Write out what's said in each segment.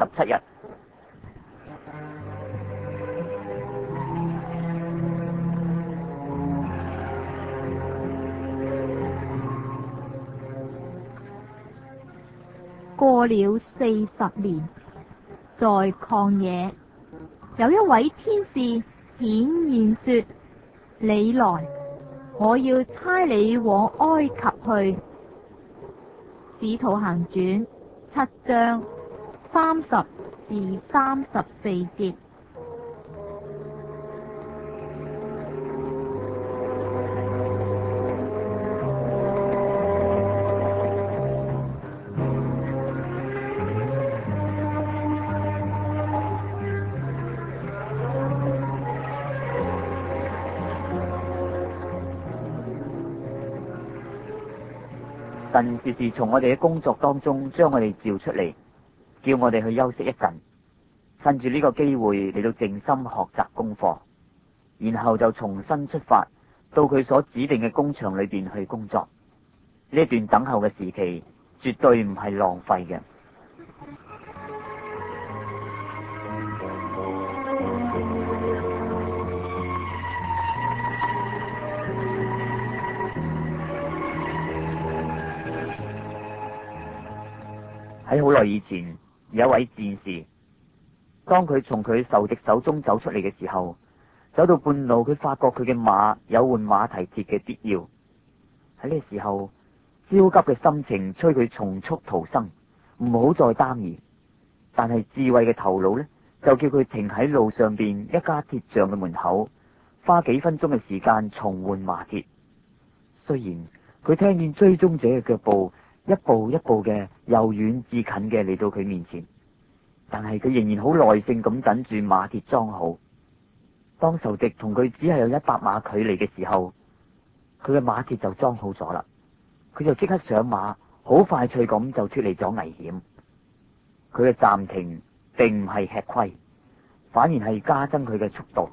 17日。 過了40年，在曠野，有一位天使顯現說：你來，我要差你往埃及去。使徒行傳7章30至34節。 神時時從我哋嘅工作當中將我哋召出嚟，叫我哋去休息一陣，趁住呢個機會嚟到靜心學習功課，然後就重新出發到佢所指定嘅工場裏邊去工作。呢段等候嘅時期絕對唔係浪費嘅。喺好耐以前，有一位戰士，當佢從佢仇敵手中走出嚟嘅時候，走到半路，佢發覺佢嘅馬有換馬蹄鐵嘅必要。喺呢個時候，焦急嘅心情催佢從速逃生，唔好再耽延。但係智慧嘅頭腦呢，就叫佢停喺路上邊一家鐵匠嘅門口，花幾分鐘嘅時間重換馬鐵。雖然佢聽見追蹤者嘅腳步一步一步嘅由遠至近嘅嚟到佢面前，但係佢仍然好耐性咁等住馬鐵裝好。當仇敵同佢只係有100碼距離嘅時候，佢嘅馬鐵就裝好咗啦。佢就即刻上馬，好快脆咁就脫離咗危險。佢嘅暫停並唔係吃虧，反而係加增佢嘅速度。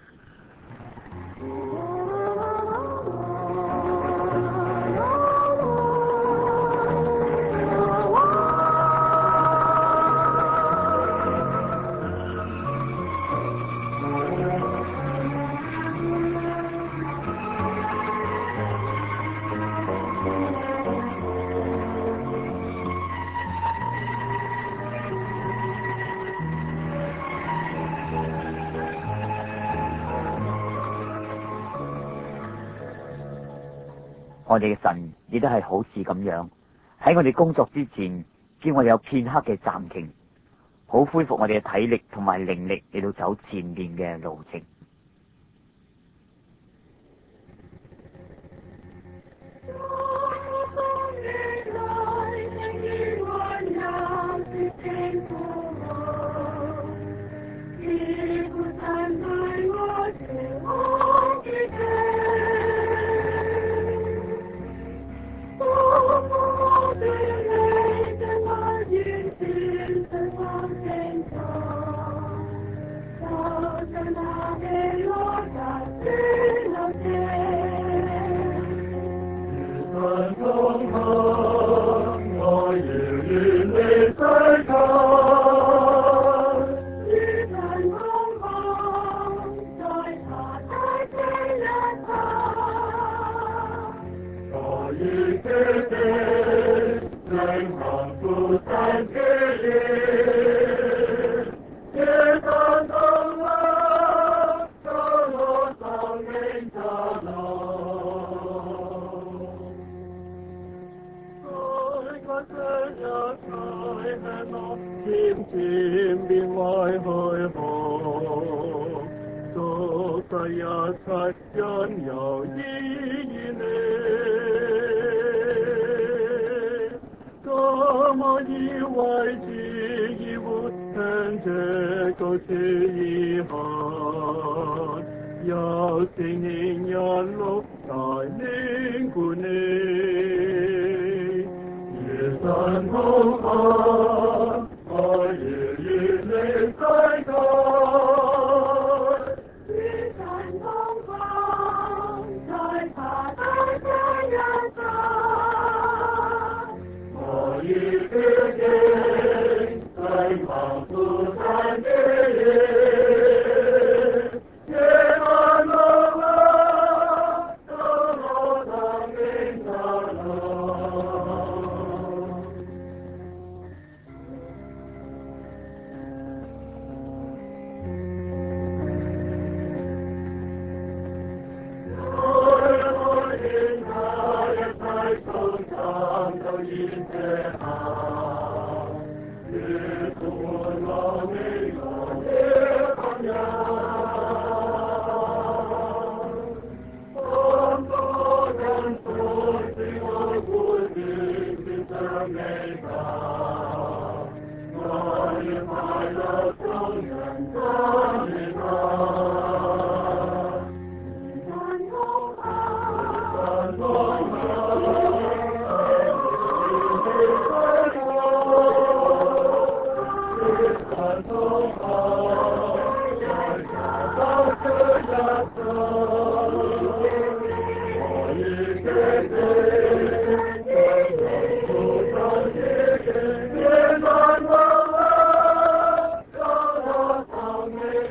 我哋嘅神亦都係好似咁樣，喺我哋工作之前，叫我哋有片刻嘅暫停，好恢復我哋嘅體力同埋靈力嚟到走前面嘅路程。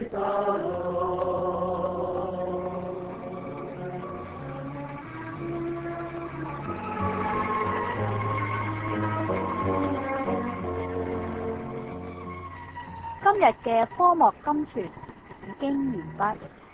今日嘅科莫金傳已經完畢。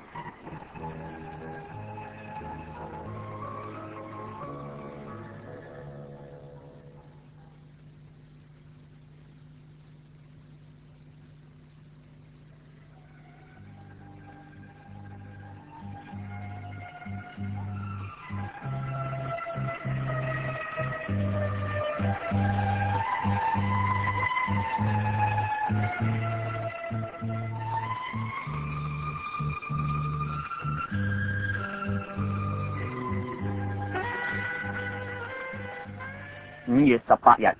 5月18日，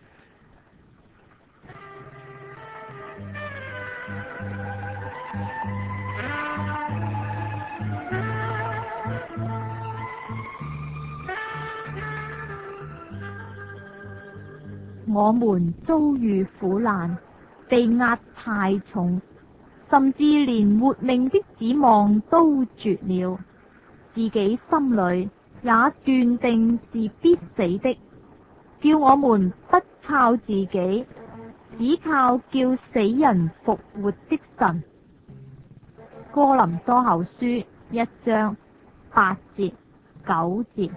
我們遭遇苦難，被壓太重，甚至連活命的指望都絕了，自己心裏也斷定是必死的，叫我們不靠自己，只靠叫死人復活的神。哥林多後書1章8節9節。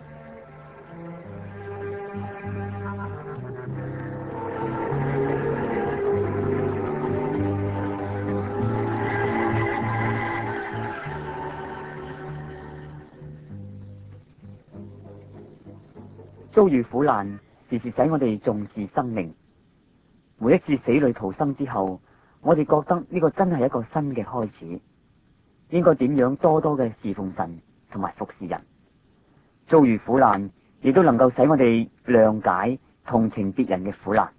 遭遇苦難，時時使我哋重視生命。每一次死裏逃生之後，我哋覺得呢個真係一個新嘅開始，應該點樣多多嘅侍奉神同埋服侍人。遭遇苦難，亦都能夠使我哋諒解同情別人嘅苦難。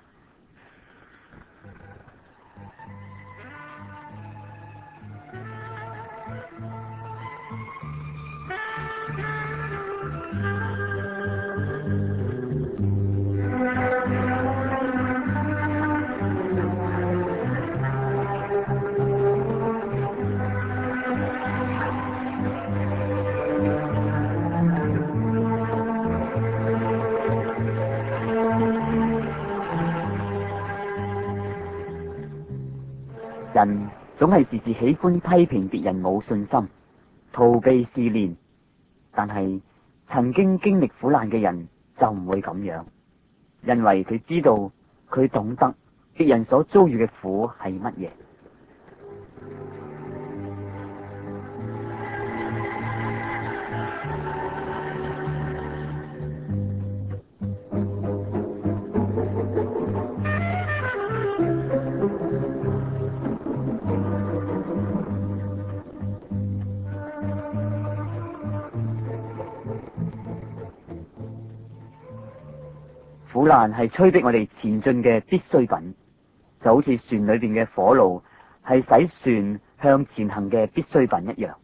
人總係時時喜歡批評別人冇信心，逃避試煉，但係曾經經歷苦難嘅人就唔會咁樣，因為佢知道，佢懂得別人所遭遇嘅苦係乜嘢。苦難係催逼我哋前進嘅必需品，就好似船裏邊嘅火爐係使船向前行嘅必需品一樣。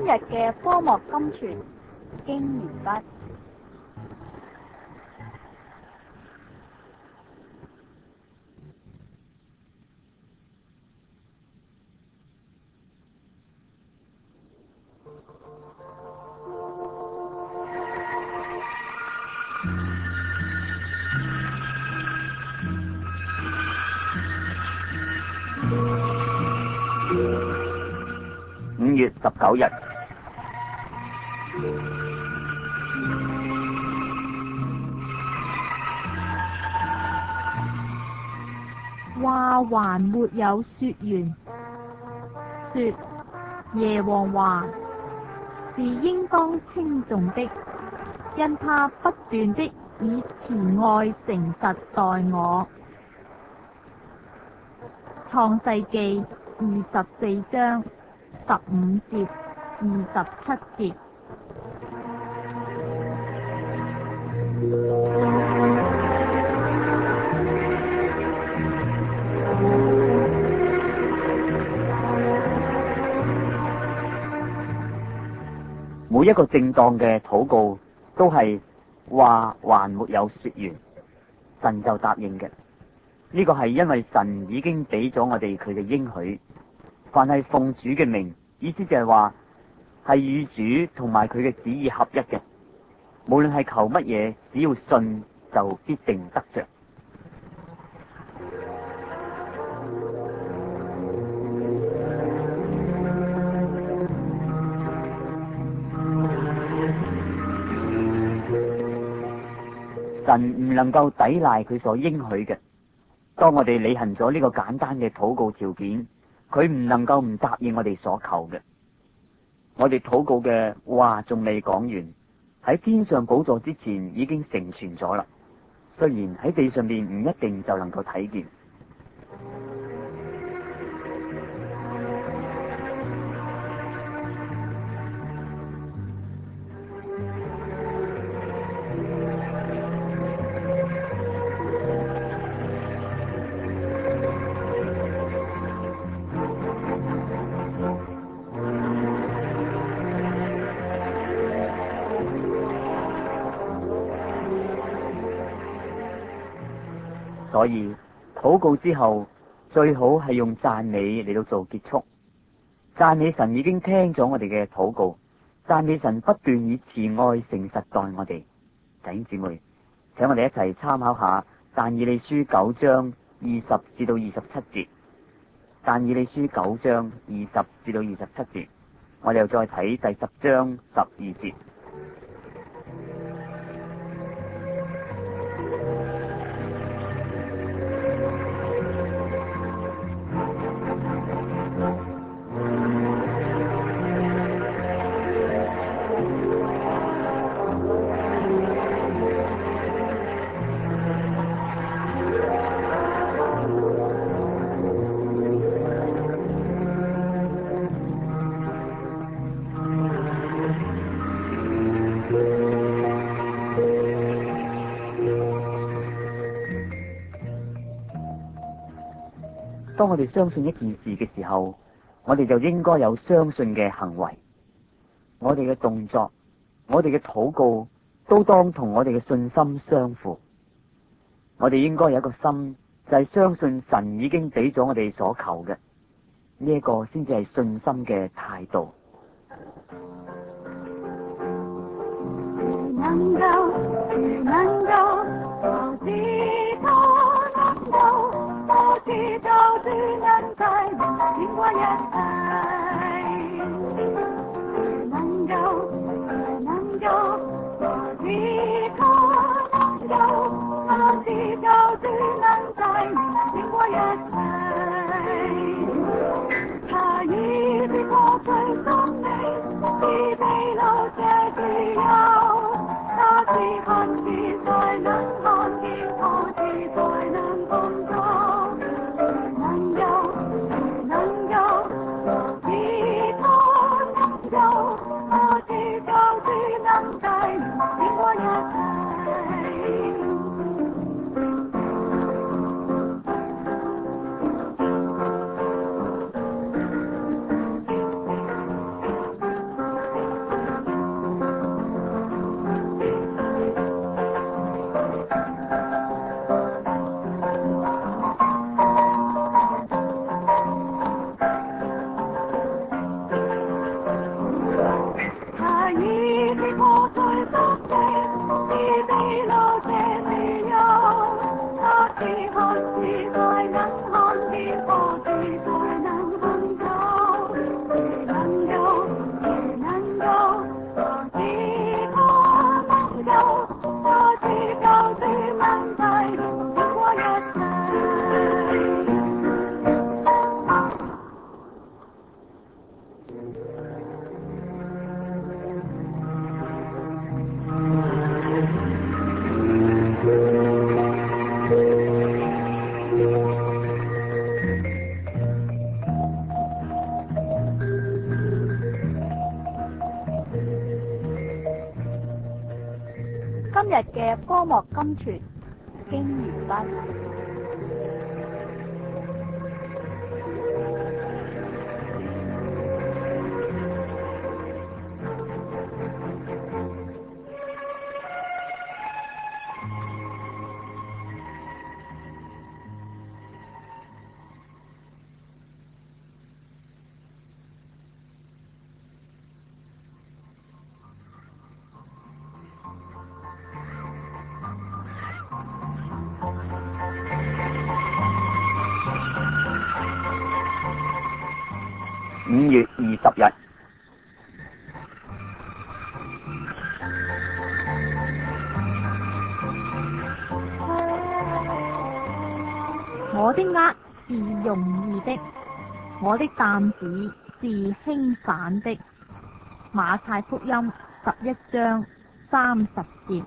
日嘅科莫金泉經完畢。 5月19日， 話還沒有說完，說耶和華是應當稱頌的，因他不斷的以慈愛誠實待我。創世記24章15節27節。 每一個正當嘅禱告都係話還沒有說完，神就答應嘅。呢個係因為神已經俾咗我哋佢嘅應許，凡係奉主嘅名，意思就係話係與主同埋佢嘅旨意合一嘅。無論係求乜嘢，只要信就必定得着。神唔能夠抵賴佢所應許嘅。當我哋履行咗呢個簡單嘅禱告條件，佢唔能夠唔答應我哋所求嘅。我哋禱告嘅話仲未講完，喺天上寶座之前已經成全咗啦。雖然喺地上面唔一定就能夠睇見。所以禱告之後最好係用讚美嚟到做結束。讚美神已經聽咗我哋嘅禱告，讚美神不斷以慈愛誠實待我哋。弟兄姊妹，請我哋一齊參考下但以理書9章20至到27節。但以理書9章20至到27節，我哋又再睇第10章12節。當我哋相信一件事嘅時候，我哋就應該有相信嘅行為。我哋嘅動作，我哋嘅禱告，都當同我哋嘅信心相符。我哋應該有一個心，就係相信神已經俾咗我哋所求嘅，呢一個先至係信心嘅態度。 我知道只能在你經過人愛，能夠，我依靠能夠，我知道只能在你經過人愛，他已經過最終你已被留下只有他喜歡你才能看見我的才能工作。 今日嘅科目金傳已經完畢。 5月20日， 我的軛是容易的，我的擔子是輕省的。馬太福音11章30節。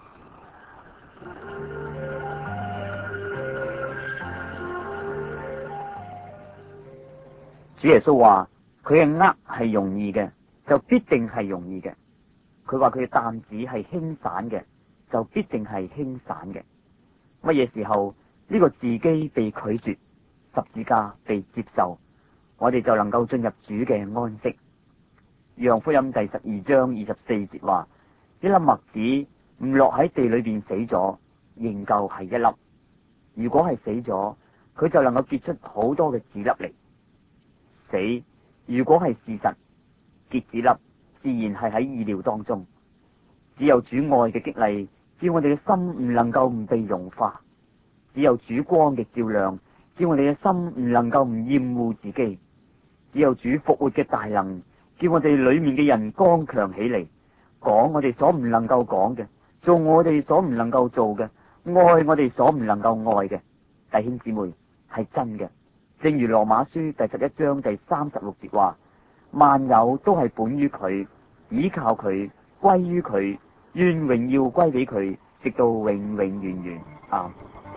主耶穌話佢嘅軛係容易嘅，就必定係容易嘅。佢話佢嘅擔子係輕省嘅，就必定係輕省嘅。乜嘢時候呢個自己被拒絕，十字架被接受，我哋就能夠進入主嘅安息。約翰福音第12章24節話：一粒麥子唔落喺地裏邊死咗，仍舊係一粒；如果係死咗，佢就能夠結出好多嘅子粒嚟。死如果係事實，結子粒自然係喺意料當中。只有主愛嘅激勵，叫我哋嘅心唔能夠唔被融化；只有主光嘅照亮，叫我哋嘅心唔能夠唔厭惡自己；只有主復活嘅大能，叫我哋裏面嘅人剛強起嚟，講我哋所唔能夠講嘅，做我哋所唔能夠做嘅，愛我哋所唔能夠愛嘅。弟兄姊妹，係真嘅。正如羅馬書第11章第36節話：萬有都係本於佢，依靠佢，歸於佢，願榮耀歸俾佢，直到永永遠遠。啊！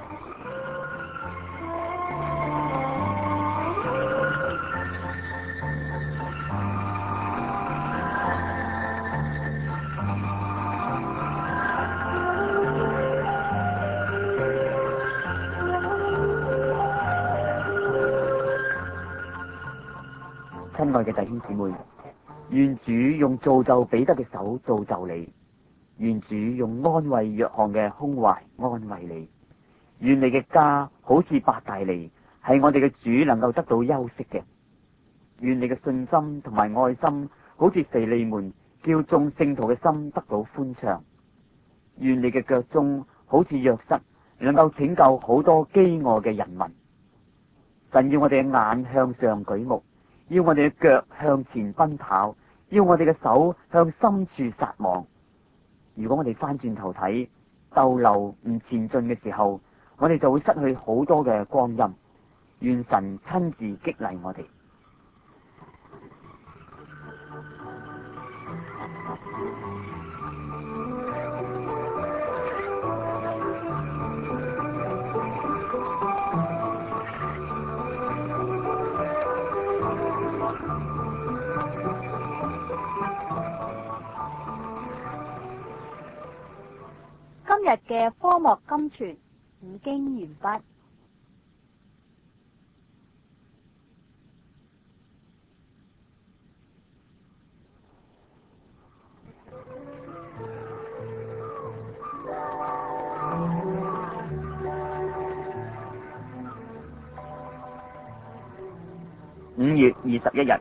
親愛嘅弟兄姊妹，願主用造就彼得嘅手造就你，願主用安慰約翰嘅胸懷安慰你，願你嘅家好似伯大尼，係我哋嘅主能夠得到休息嘅，願你嘅信心同埋愛心好似腓利門，叫眾聖徒嘅心得到歡暢，願你嘅腳蹤好似約瑟，能夠拯救好多飢餓嘅人民。神要我哋嘅眼向上舉目，要我哋嘅腳向前奔跑，要我哋嘅手向深處撒網。如果我哋翻轉頭睇，逗留唔前進嘅時候，我哋就會失去好多嘅光陰。願神親自激勵我哋。 今日嘅科目金傳已經完畢。 5月21日。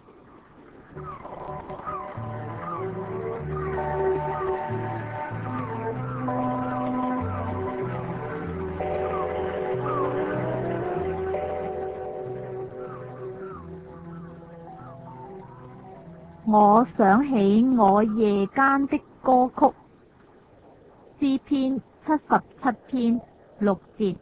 我想起我夜間的歌曲，詩篇77篇6節。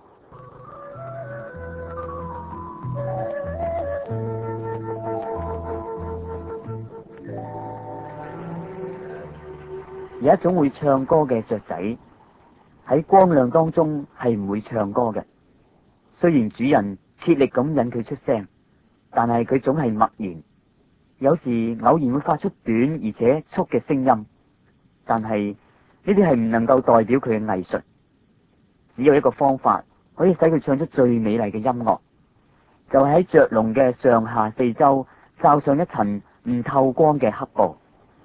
有一種會唱歌嘅雀仔，喺光亮當中係唔會唱歌嘅。雖然主人竭力咁引佢出聲，但係佢總係默然。有時偶然會發出短而且速嘅聲音，但係呢啲係唔能夠代表佢嘅藝術。只有一個方法可以使佢唱出最美麗嘅音樂，就係喺雀籠嘅上下四周罩上一層唔透光嘅黑布。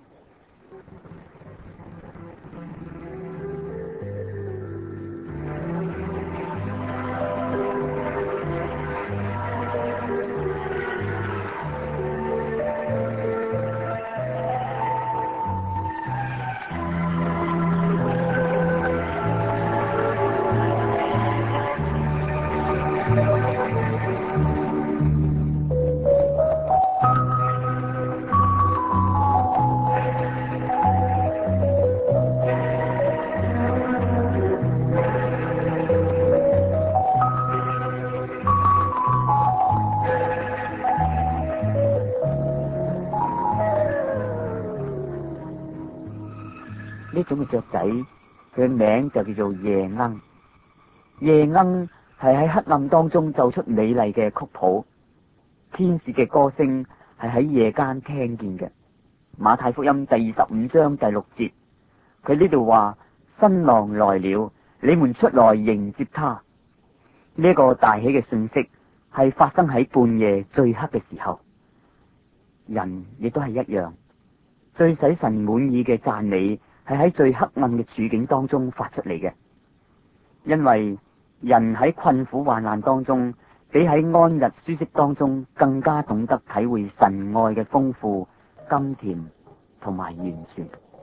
呢種嘅雀仔，佢嘅名就叫做夜鶯。夜鶯係喺黑暗當中奏出美麗嘅曲譜，天使嘅歌聲係喺夜間聽見嘅。馬太福音第25章第6節，佢呢度話：新郎來了，你們出來迎接他。呢個大喜嘅訊息係發生喺半夜最黑嘅時候。人亦都係一樣，最使神滿意嘅讚美係喺最黑暗嘅處境當中發出嚟嘅。因為人喺困苦患難當中，比喺安逸舒適當中更加懂得體會神愛嘅豐富、甘甜同埋完全。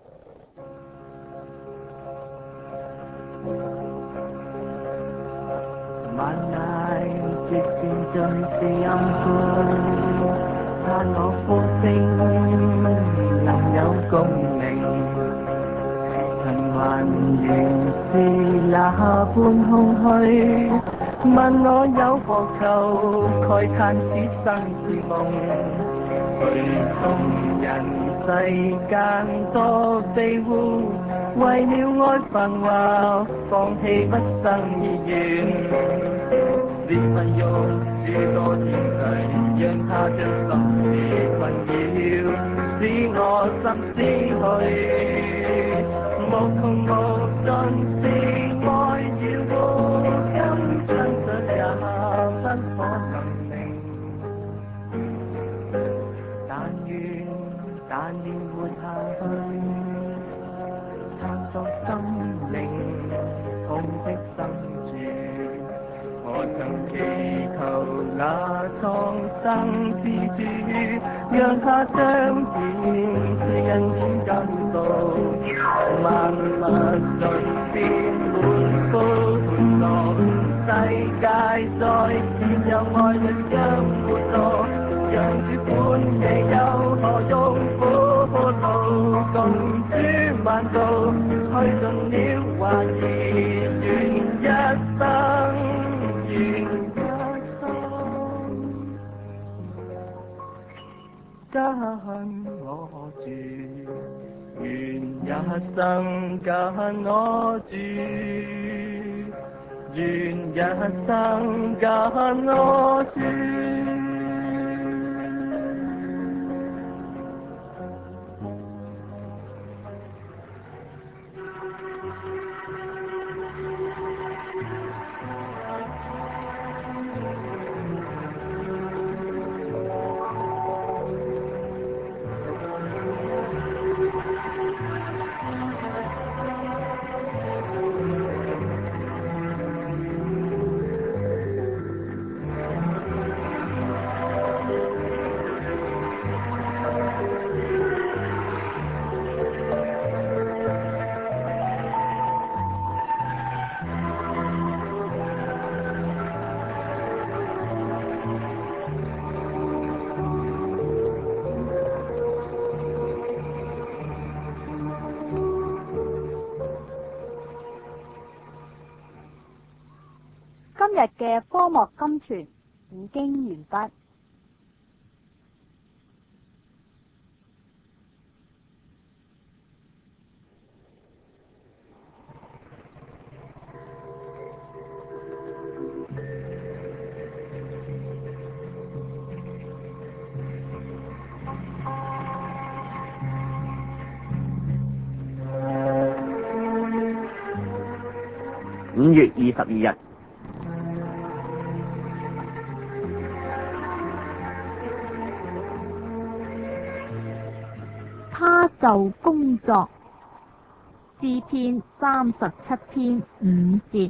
晚夜接見盡是暗號，盼我呼聲能有共鳴。循環原是那般空虛，問我有何求，慨嘆此生是夢。隨從人世間多庇護，為了愛繁華，放棄不生意願。別費用諸多天際，讓他將心事困擾，使我心思去。無窮無盡是愛與禍，今生想也不可能明。但願活下去，探索心靈痛的深處。我曾祈求那創生之主，讓他彰顯是恩典真道。萬物盡變滿歡樂，世界再次有愛力將活絡。讓主歡喜有何用？苦路共主萬道，去盡了懷疑，願一生，願一生，跟我住，願一生跟我住，願一生跟我住。 今日嘅科莫金傳已經完畢。 5月22日， 他就工作。詩篇37篇5節。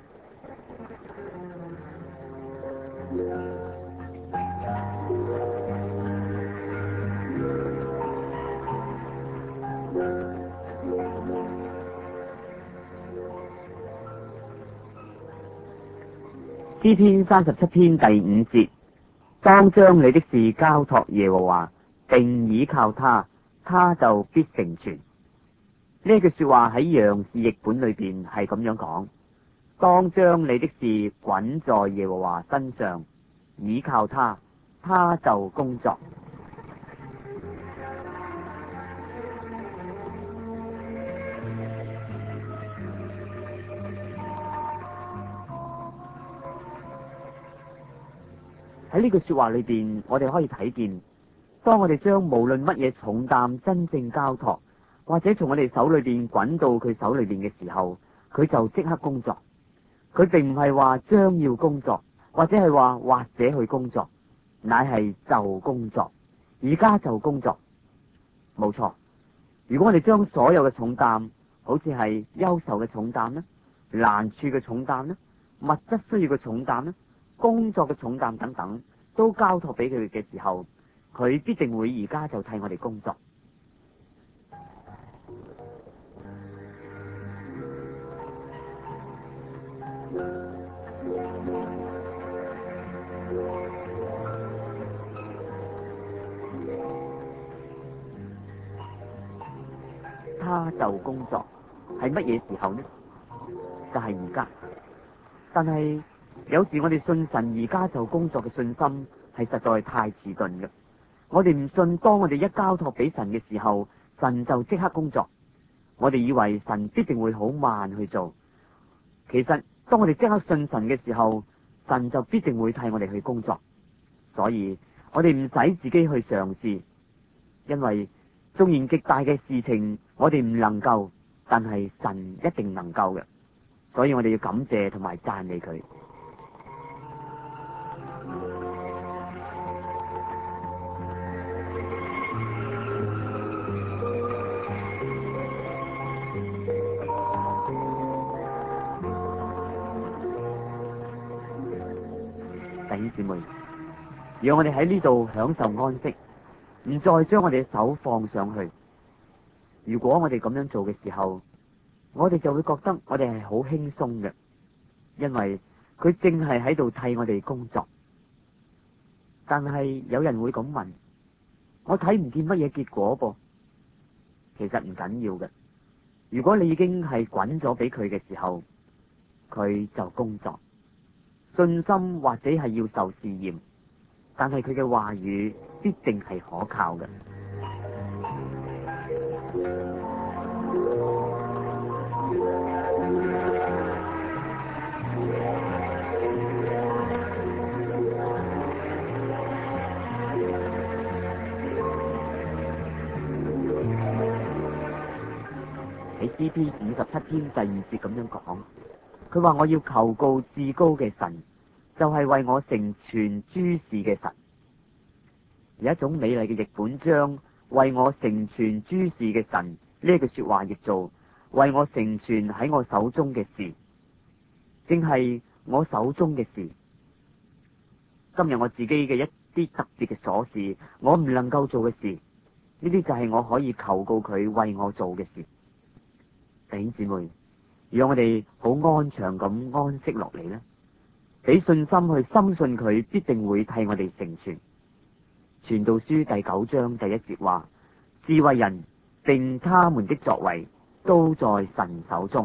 詩篇37篇第5節，當將你的事交託耶和華，並倚靠他，他就必成全。呢句說話喺楊氏譯本裏邊係咁樣講：當將你的事滾在耶和華身上，倚靠他，他就工作。喺呢句說話裏邊，我哋可以睇見，當我哋將無論乜嘢重擔真正交託，或者從我哋手裏邊滾到佢手裏邊嘅時候，佢就即刻工作。佢並唔係話將要工作，或者係話或者去工作，乃係就工作，而家就工作。冇錯，如果我哋將所有嘅重擔，好似係憂愁嘅重擔呢，難處嘅重擔呢，物質需要嘅重擔呢，工作嘅重擔等等，都交託俾佢嘅時候，佢必定會而家就替我哋工作。他就工作係乜嘢時候呢？就係而家。但係有時我哋信神而家就工作嘅信心係實在太遲鈍嘅。我哋唔信，當我哋一交託俾神嘅時候，神就即刻工作。我哋以為神必定會好慢去做。其實當我哋即刻信神嘅時候，神就必定會替我哋去工作。所以我哋唔使自己去嘗試，因為縱然極大嘅事情我哋唔能夠，但係神一定能夠嘅。所以我哋要感謝同埋讚美佢。弟兄姊妹，讓我哋喺呢度享受安息，唔再將我哋嘅手放上去。如果我哋咁樣做嘅時候，我哋就會覺得我哋係好輕鬆嘅，因為佢正係喺度替我哋工作。但係有人會咁問：我睇唔見乜嘢結果噃？其實唔緊要嘅。如果你已經係滾咗俾佢嘅時候，佢就工作。信心或者係要受試驗，但係佢嘅話語必定係可靠嘅。喺詩篇57篇第2節咁樣講，佢話我要求告至高嘅神，就係為我成全諸事嘅神。有一種美麗嘅譯本將為我成全諸事嘅神呢句說話譯做為我成全喺我手中嘅事，正係我手中嘅事。今日我自己嘅一啲特別嘅瑣事，我唔能夠做嘅事，呢啲就係我可以求告佢為我做嘅事。弟兄姊妹，讓我哋好安詳咁安息落嚟啦，俾信心去深信佢必定會替我哋成全。傳道書第9章第1節話：智慧人並他們的作為都在神手中。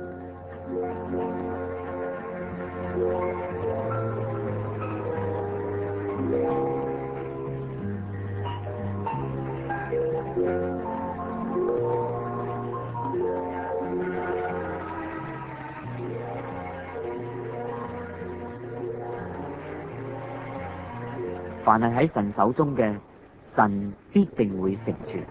凡係喺神手中嘅，神必定會成全。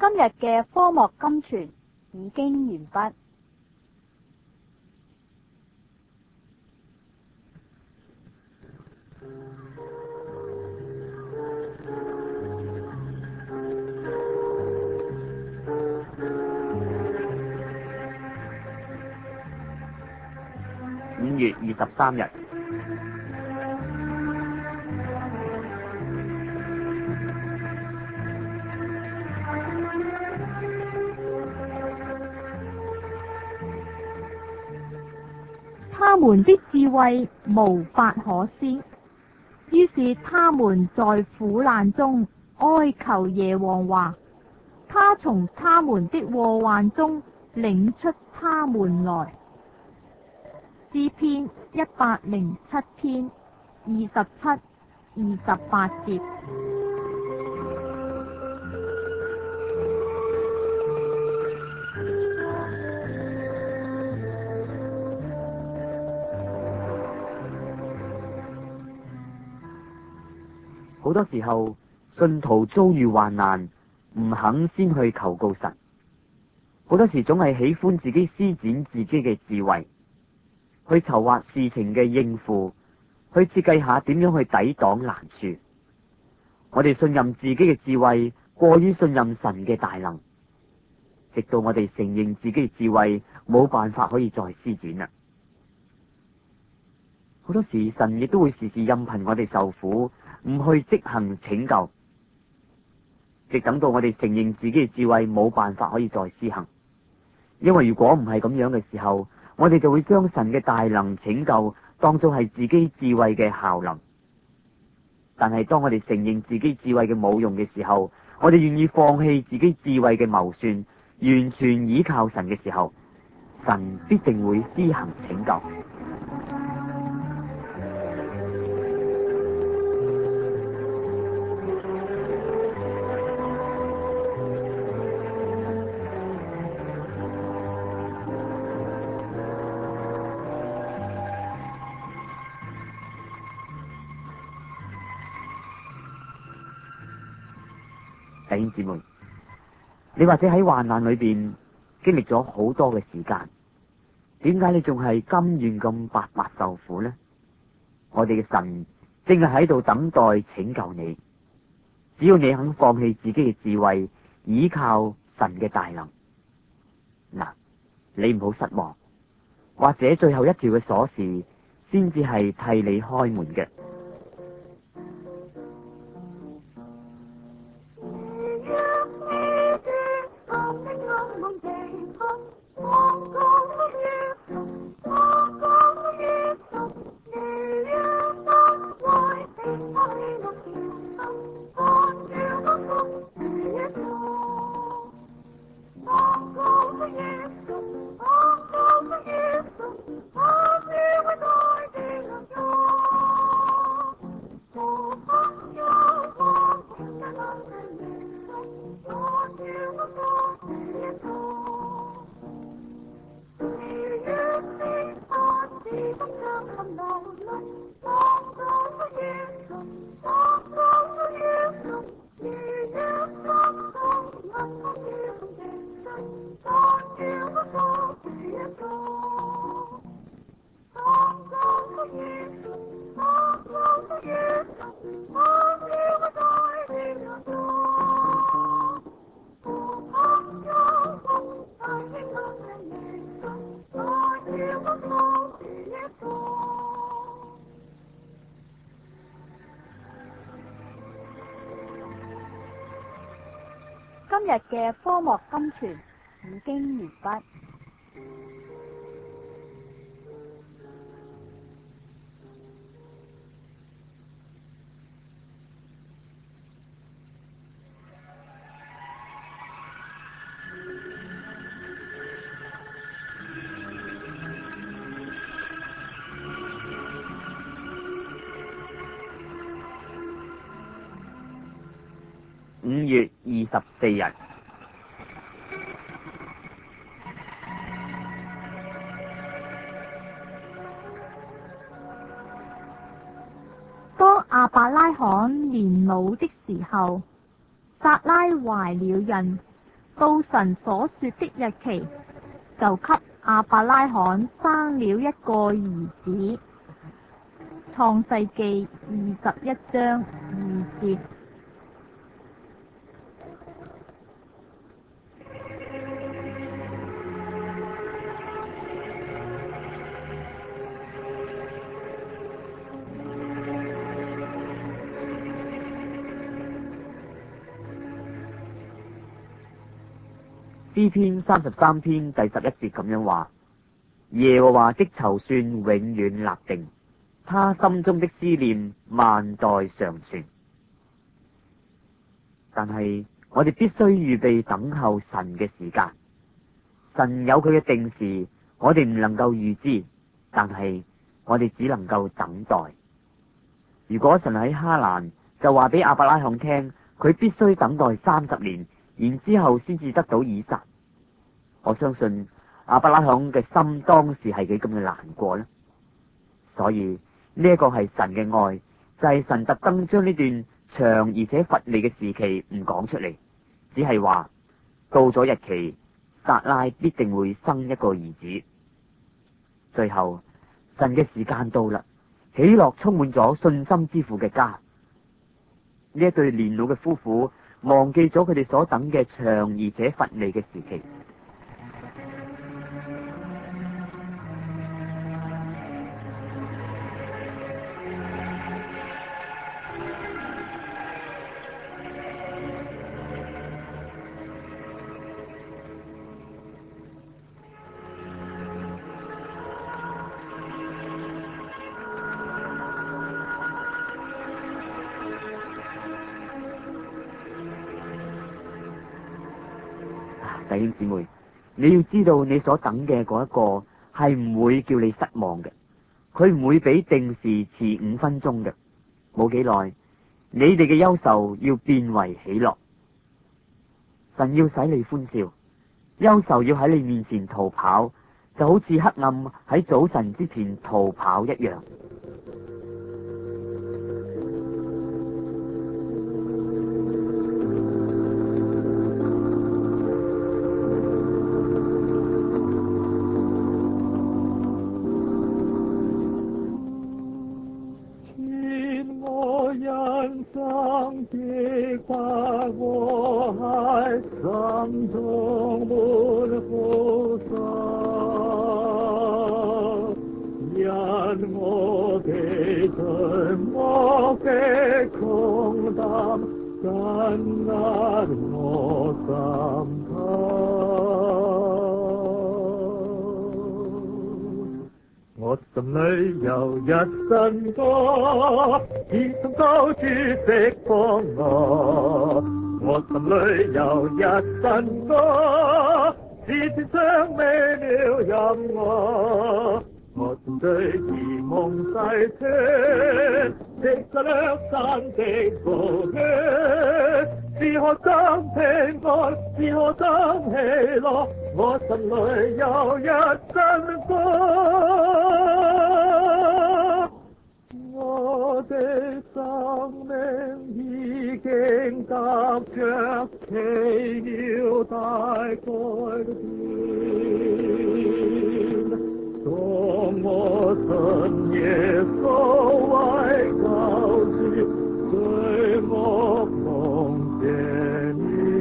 今日嘅科莫金傳已經完畢。 5月23日， 他們的智慧無法可施，於是他們在苦難中哀求耶和華，他從他們的禍患中領出他們來。詩篇107篇27、28節。 好多時候，信徒遭遇患難，唔肯先去求告神。好多時總係喜歡自己施展自己嘅智慧，去籌劃事情嘅應付，去設計下點樣去抵擋難處。我哋信任自己嘅智慧，過於信任神嘅大能，直到我哋承認自己嘅智慧冇辦法可以再施展啦。好多時神亦都會時時任憑我哋受苦，唔去即行拯救，直等到我哋承認自己嘅智慧冇辦法可以再施行。因為如果唔係咁樣嘅時候，我哋就會將神嘅大能拯救當作係自己智慧嘅效能。但係當我哋承認自己智慧嘅冇用嘅時候，我哋願意放棄自己智慧嘅謀算，完全依靠神嘅時候，神必定會施行拯救。弟兄姊妹，你或者喺患難裏邊經歷咗好多嘅時間，點解你仲係甘願咁白白受苦呢？我哋嘅神正係喺度等待拯救你，只要你肯放棄自己嘅智慧，依靠神嘅大能。嗱，你唔好失望，或者最後一條嘅鎖匙先至係替你開門嘅。 今日嘅科莫金傳已經完畢。 5月24日， 當亞伯拉罕年老的時候，撒拉懷了孕， 到神所說的日期，就給亞伯拉罕生了一個兒子。創世記21章2節。 詩篇33篇第11節咁樣話：耶和華的籌算永遠立定，他心中的思念萬代常存。但係我哋必須預備等候神嘅時間。神有佢嘅定時，我哋唔能夠預知，但係我哋只能夠等待。如果神喺哈蘭就話俾亞伯拉罕聽，佢必須等待30年，然之後先至得到以撒。我相信亞伯拉罕嘅心當時係幾咁嘅難過呢？所以呢一個係神嘅愛，就係神特登將呢段長而且乏味嘅時期唔講出嚟，只係話到咗日期，撒拉必定會生一個兒子。最後神嘅時間到啦，喜樂充滿咗信心之父嘅家。呢一對年老嘅夫婦忘記咗佢哋所等嘅長而且乏味嘅時期。弟兄姊妹，你要知道你所等嘅嗰一個係唔會叫你失望嘅，佢唔會比定時遲5分鐘嘅。冇幾耐，你哋嘅憂愁要變為喜樂。神要使你歡笑，憂愁要喺你面前逃跑，就好似黑暗喺早晨之前逃跑一樣。 人生的百和諧，心中滿福樂，因我哋盡我的重擔，緊握我心頭。我心裏有一新歌，已從高處釋放我。我心裏有一新歌，是天上美妙音樂。我心最意夢細斷，的失略山的寶血，是何等平安，是何等喜樂。我心裏有一新歌，我的生命已經踏着奇妙大改變。當我信耶穌為救主，罪惡蒙赦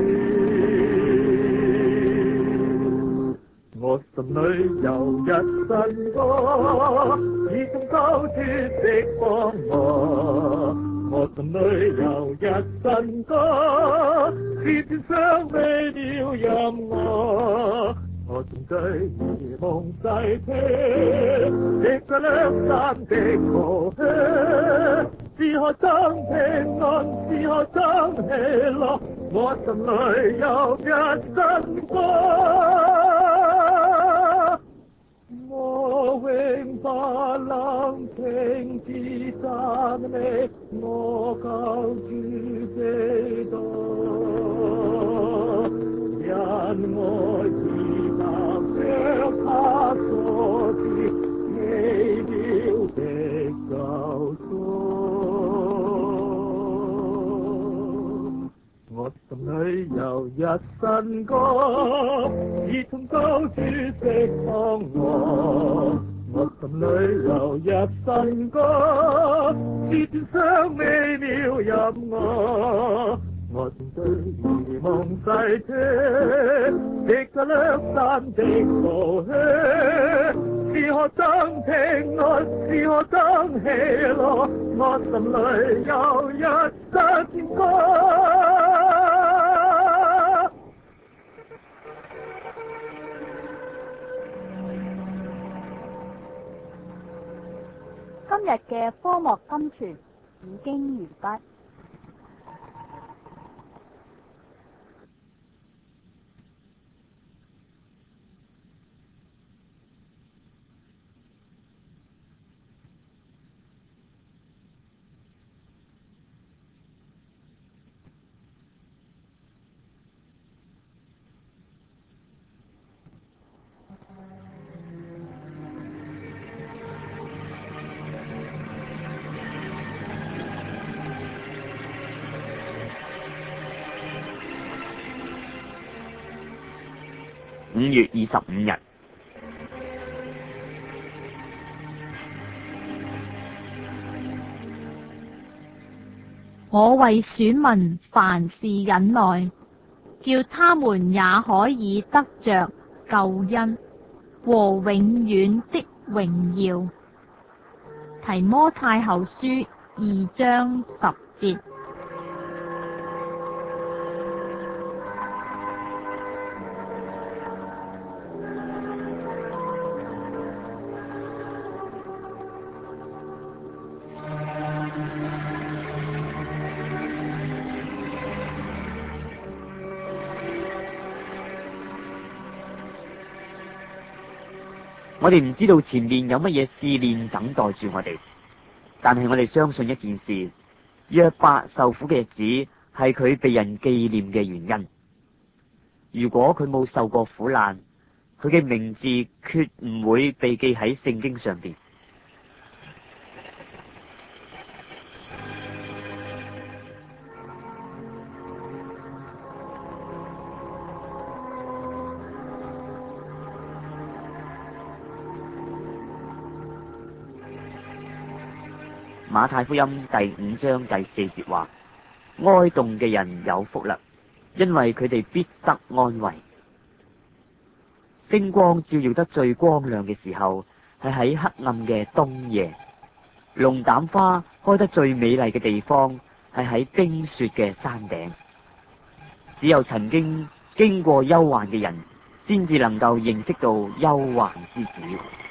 免。我心裏有一新歌，已從高處釋放我。我心裏有一新歌，是天上美妙音樂。我從最意夢細斷，的失略山的寶血，是何等平安，是何等喜樂。我心裏有一新歌，我永不能停止讚美我救主基督，因我已踏着他所賜奇妙的救贖。我心裏有一神歌，是從高處釋放我心裏有一神歌，是天上美妙音樂。我正對如夢逝去，逆着兩山的路去，是何等平安，是何等喜樂，我心裏有一首歌。 今日嘅科莫心傳已經完畢。 5月25日， 我為選民凡事忍耐，叫他們也可以得着救恩和永遠的榮耀。提摩太後書2章10節。 我哋唔知道前面有乜嘢試煉等待住我哋，但係我哋相信一件事：約伯受苦嘅日子係佢被人紀念嘅原因。如果佢冇受過苦難，佢嘅名字決唔會被記喺聖經上邊。馬太福音第5章第4節話：哀慟嘅人有福啦，因為佢哋必得安慰。星光照耀得最光亮嘅時候，係喺黑暗嘅冬夜；龍膽花開得最美麗嘅地方，係喺冰雪嘅山頂。只有曾經經過憂患嘅人，先至能夠認識到憂患之子。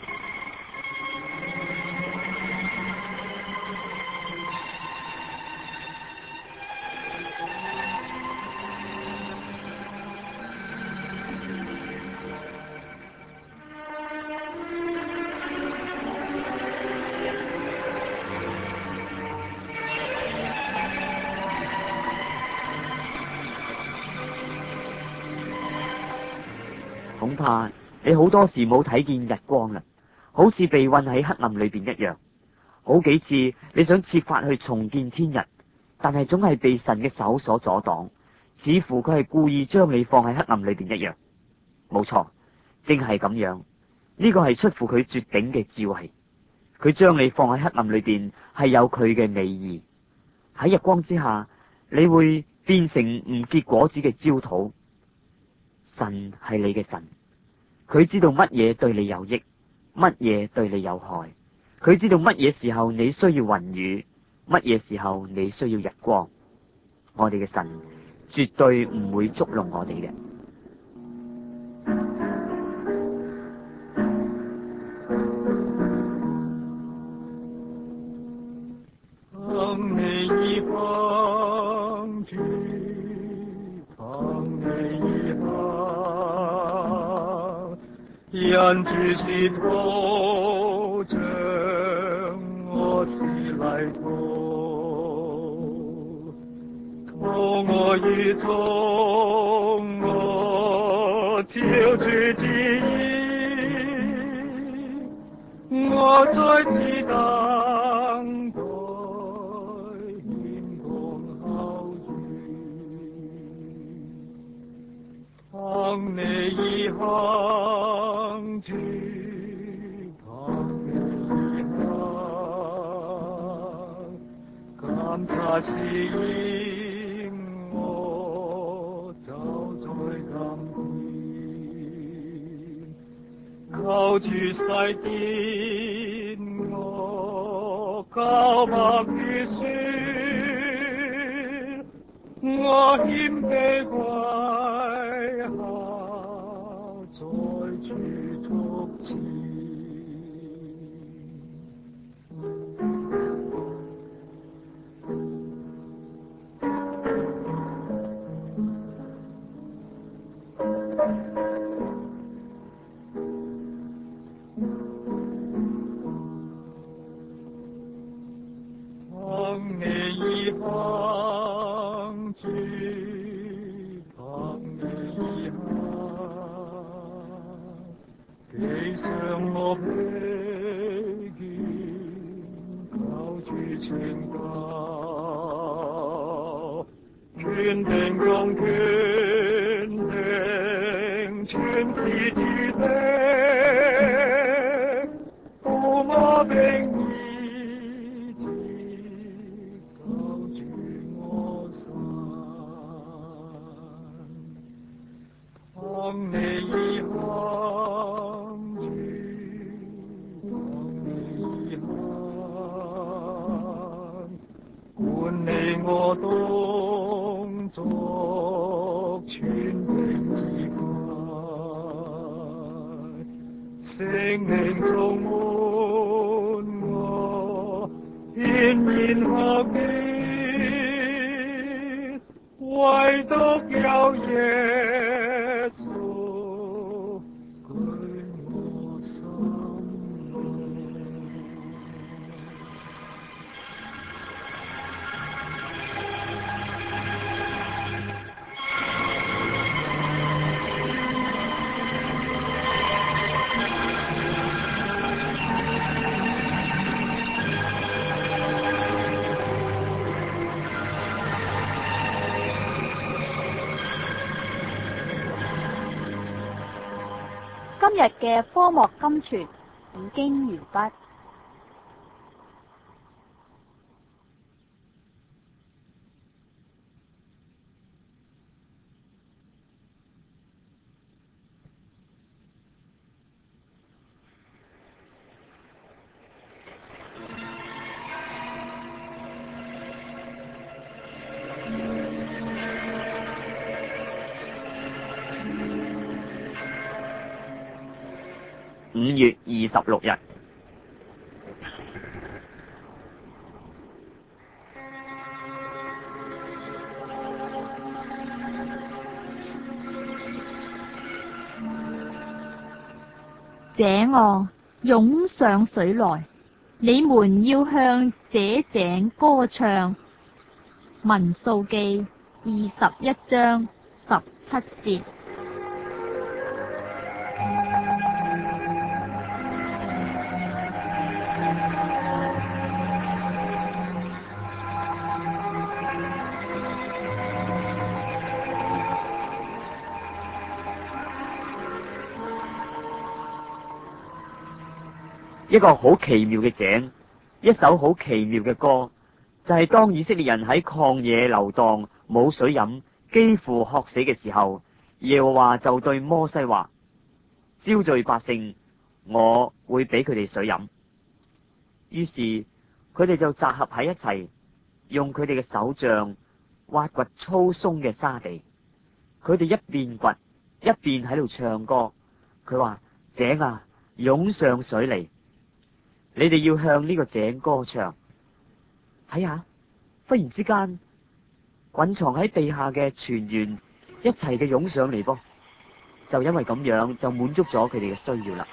恐怕你好多時冇睇見日光啦，好似被困喺黑暗裏邊一樣。好幾次你想設法去重見天日，但係總係被神嘅手所阻擋，似乎佢係故意將你放喺黑暗裏邊一樣。冇錯，正係咁樣。呢個係出乎佢絕頂嘅智慧。佢將你放喺黑暗裏邊，係有佢嘅美意。喺日光之下，你會變成唔結果子嘅焦土。神係你嘅神，佢知道乜嘢對你有益，乜嘢對你有害。佢知道乜嘢時候你需要雲雨，乜嘢時候你需要日光。我哋嘅神絕對唔會捉弄我哋嘅。 當你已放住，當你已放，人主是土壤，我是泥土，土我與土我照住旨意，我在此等待。 當你已行住，當你已行，監察是應我走在今天，靠住世間我交白如雪。我謙卑跪下，在主足前。當你已行住，當你已行，地上我披肩，靠住情交，權柄中權柄，全是主的，駙馬兵已至，靠住我身。當你已行住，當你已行，管理我動作，全並自戒，聖靈充滿我，天然合一，唯獨有耶穌居我心內。 今日嘅科莫金傳已經完畢。 5月26日， 井啊，湧上水來，你們要向這井歌唱。民數記21章17節。 一個好奇妙嘅井，一首好奇妙嘅歌，就係當以色列人喺曠野流蕩冇水飲，幾乎渴死嘅時候，耶和華就對摩西話：招聚百姓，我會俾佢哋水飲。於是佢哋就集合喺一齊，用佢哋嘅手杖挖掘粗鬆嘅沙地。佢哋一邊掘一邊喺度唱歌。佢話：井啊，湧上水嚟！你哋要向呢個井歌唱。睇下，忽然之間，蘊藏喺地下嘅泉源一齊嘅湧上嚟噃，就因為咁樣就滿足咗佢哋嘅需要啦。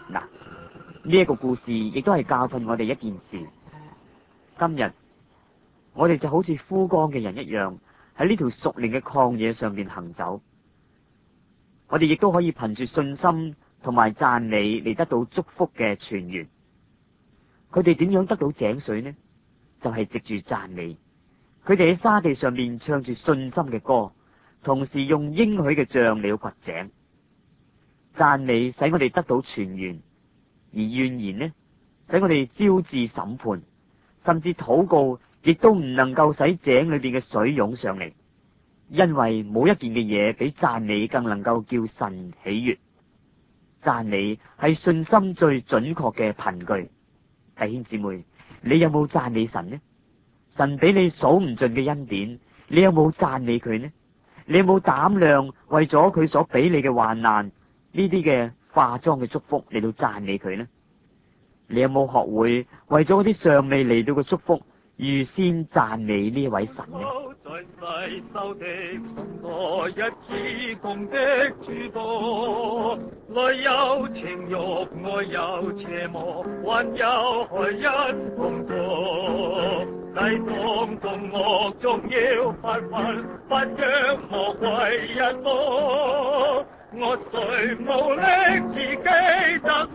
嗱，呢一個故事亦都係教訓我哋一件事。今日我哋就好似枯乾嘅人一樣，喺呢條屬靈嘅曠野上面行走。我哋亦都可以憑住信心同埋讚美嚟得到祝福嘅泉源。佢哋點樣得到井水呢？就係藉住讚美。佢哋喺沙地上面唱住信心嘅歌，同時用應許嘅杖嚟掘井。讚美使我哋得到泉源，而怨言呢，使我哋招致審判，甚至禱告亦都唔能夠使井裏邊嘅水湧上嚟，因為冇一件嘅嘢比讚美更能夠叫神喜悅。讚美係信心最準確嘅憑據。弟兄姊妹，你有冇讚美神呢？神俾你數唔盡嘅恩典，你有冇讚美佢呢？你有冇膽量為咗佢所俾你嘅患難呢啲嘅化妝嘅祝福嚟到讚美佢呢？你有冇學會為咗嗰啲尚未嚟到嘅祝福預先讚美呢位神呢？ 在世修的眾多，一次共的諸多，內有情慾，外有邪魔，還有害人同作。世當中惡總要發奮，不讓魔鬼一摸。我雖無力自己得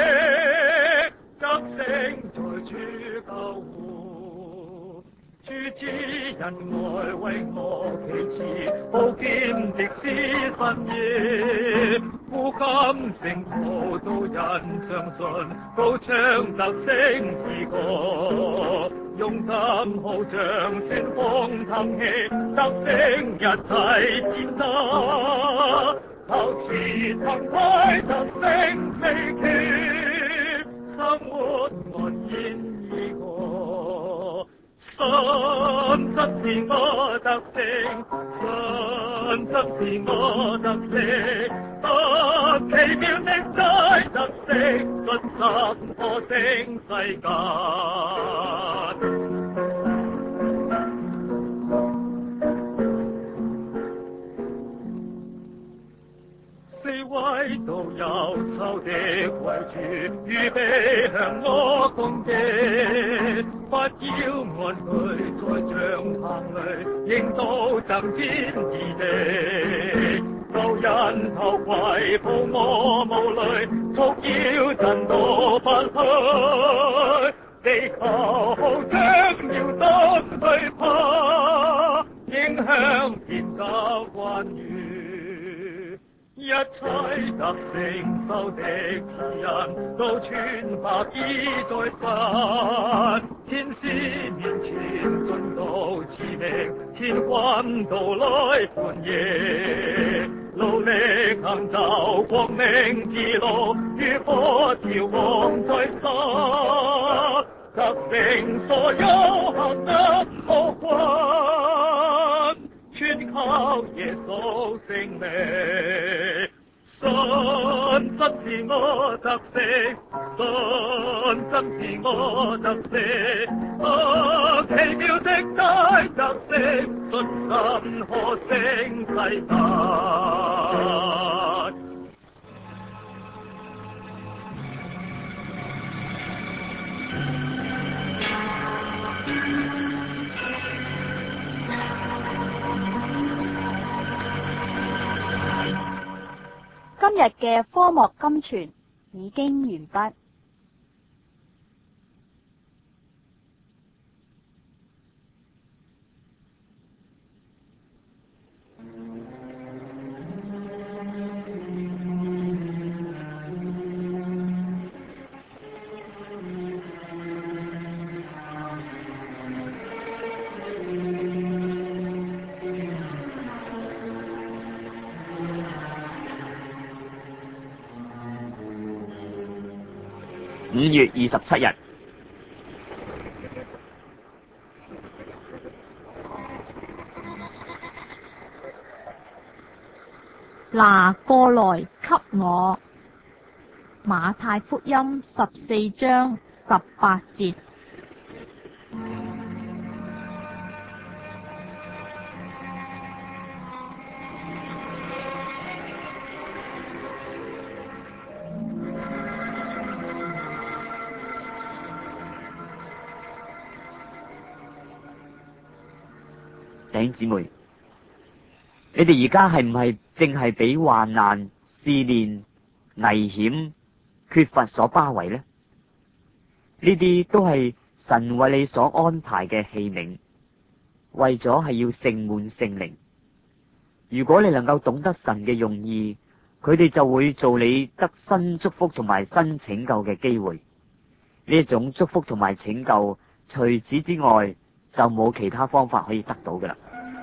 勝在主救護。主之恩愛為我旗幟，寶劍的是神意，呼喊聖徒都人相信，高唱得勝之歌，勇敢好像旋風騰起，得勝一切戰鬥，頭次騰開得勝四決，生活安然已過。信真是我得勝，信真是我得勝，奇妙的在得勝，信心破勝世間。四圍都有仇敵圍住，預備向我攻擊，不要安居在帳棚裏，應當爭戰而地。仇人頭盔抱我無慮，束腰震動不去，地球將要當懼怕，影響天教關於。一切得勝受的之人，都全白衣在身。千絲年前進到致命，千軍都來歡迎。努力行走光明之路，如火照光在身，得勝所有黑暗魔棍，全靠耶穌聖名。信真是我得勝，信真是我得勝，奇妙的大得勝，信心可勝世界。 今日嘅科目金傳已經完畢。 5月27日， 拿過來給我。馬太福音14章18節。 弟兄姊妹，你哋而家係唔係淨係俾患難、試煉、危險、缺乏所包圍呢？呢啲都係神為你所安排嘅器皿，為咗係要盛滿聖靈。如果你能夠懂得神嘅用意，佢哋就會做你得新祝福同埋新拯救嘅機會。呢一種祝福同埋拯救，除此之外就冇其他方法可以得到㗎喇。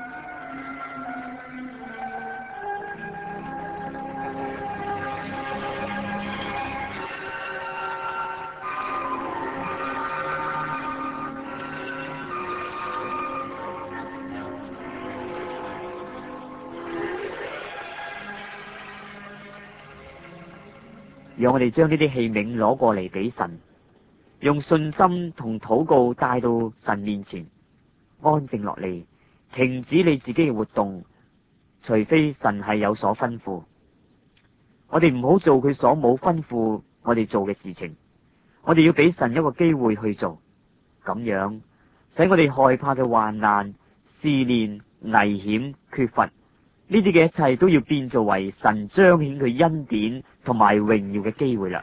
讓我哋將呢啲器皿攞過嚟俾神，用信心同禱告帶到神面前，安靜落嚟，停止你自己嘅活動，除非神係有所吩咐。我哋唔好做佢所冇吩咐我哋做嘅事情，我哋要俾神一個機會去做，咁樣使我哋害怕嘅患難、試煉、危險、缺乏呢啲嘅一切都要變做為神彰顯佢恩典同埋榮耀嘅機會啦。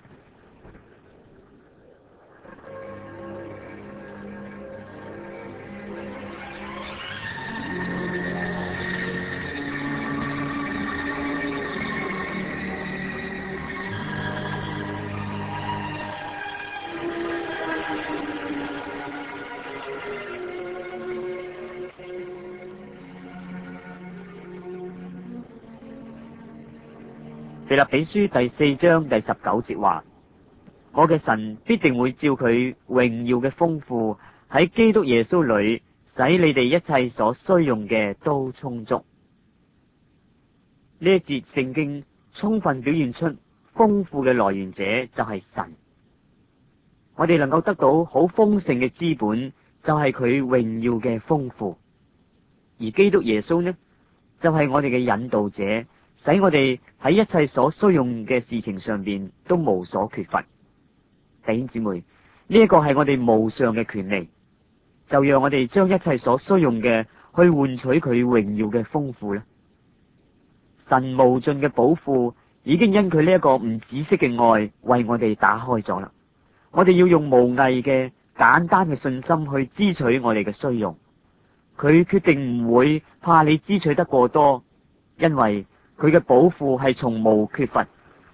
腓立比書第4章第19節話：我嘅神必定會照佢榮耀嘅豐富喺基督耶穌裏，使你哋一切所需用嘅都充足。呢一節聖經充分表現出豐富嘅來源者就係神。我哋能夠得到好豐盛嘅資本，就係佢榮耀嘅豐富。而基督耶穌呢，就係我哋嘅引導者，使我哋喺一切所需用嘅事情上邊都無所缺乏。弟兄姊妹，呢一個係我哋無上嘅權利，就讓我哋將一切所需用嘅去換取佢榮耀嘅豐富啦。神無盡嘅寶庫已經因佢呢一個唔止息嘅愛為我哋打開咗啦。我哋要用無偽嘅簡單嘅信心去支取我哋嘅需用。佢決定唔會怕你支取得過多，因為佢嘅寶庫係從無缺乏。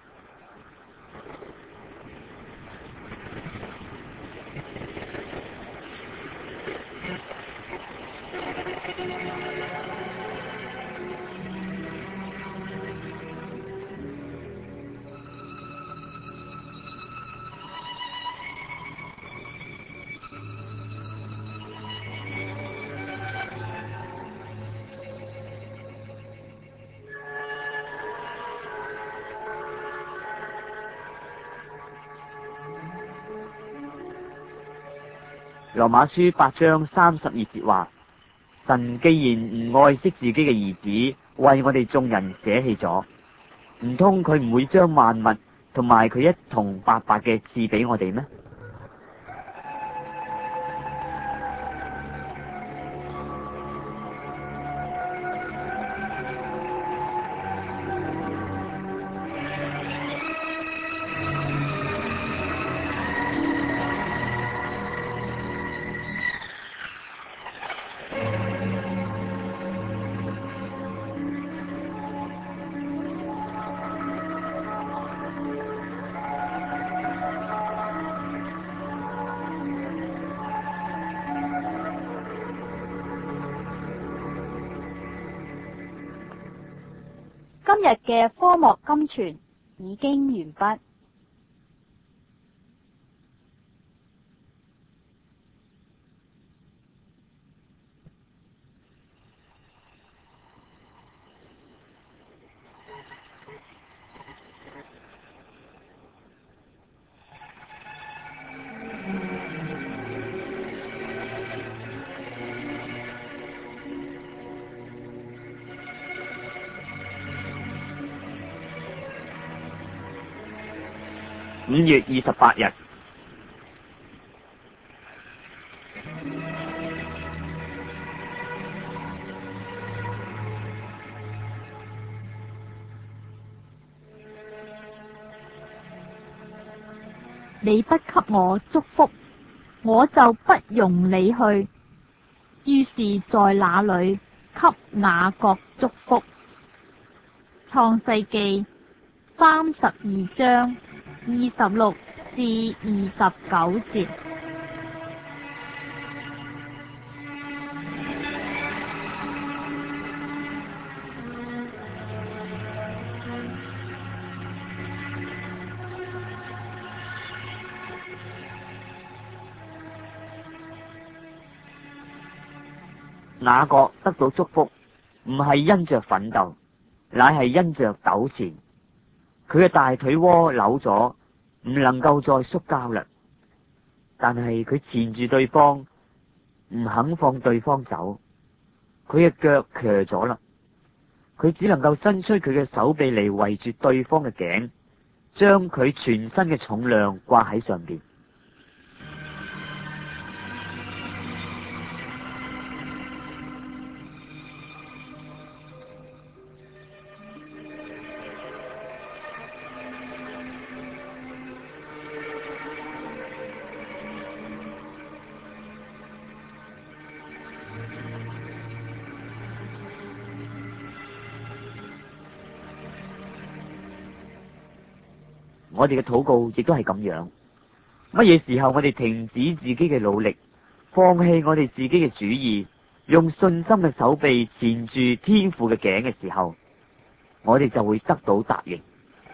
羅馬書8章32節話：神既然唔愛惜自己嘅兒子，為我哋眾人捨棄咗，唔通佢唔會將萬物同埋佢一同白白嘅賜俾我哋咩？ 今日嘅科目金傳已經完畢。 5月28日， 你不給我祝福，我就不容你去。於是在那裏給雅各祝福。創世記32章26至29節。 雅各得到祝福，唔係因着奮鬥，乃係因着糾纏。佢嘅大腿窩扭咗，唔能夠再縮交啦。但係佢纏住對方，唔肯放對方走。佢嘅腳瘸咗啦，佢只能夠伸出佢嘅手臂嚟圍住對方嘅頸，將佢全身嘅重量掛喺上邊。我哋嘅禱告亦都係咁樣。乜嘢時候我哋停止自己嘅努力，放棄我哋自己嘅主意，用信心嘅手臂纏住天父嘅頸嘅時候，我哋就會得到答應。